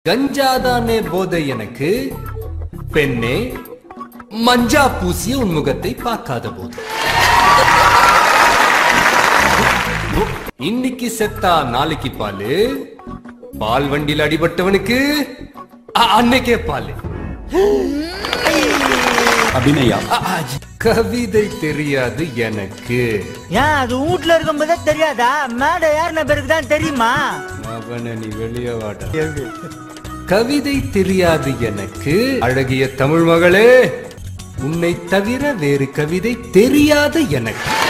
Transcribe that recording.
கஞ்சாதானே போதை எனக்கு, பெண்ணே மஞ்சா பூசிய உன் முகத்தை பார்க்காத போது. இன்னைக்கு செத்தா நாளைக்கு பாலு, பால் வண்டியில் அடிபட்டவனுக்கு அன்னைக்கே பாலு. அபிநயா, கவிதை தெரியாது எனக்கு. ஏன் அது வீட்டுல இருக்கும்போதே தெரியாதா? மேடை யாருன பேருக்கு தான் தெரியுமா? அவனை நீ வெளியே வாடா. கவிதை தெரியாது எனக்கு. அழகிய தமிழ் மகளே, உன்னை தவிர வேறு கவிதை தெரியாது எனக்கு.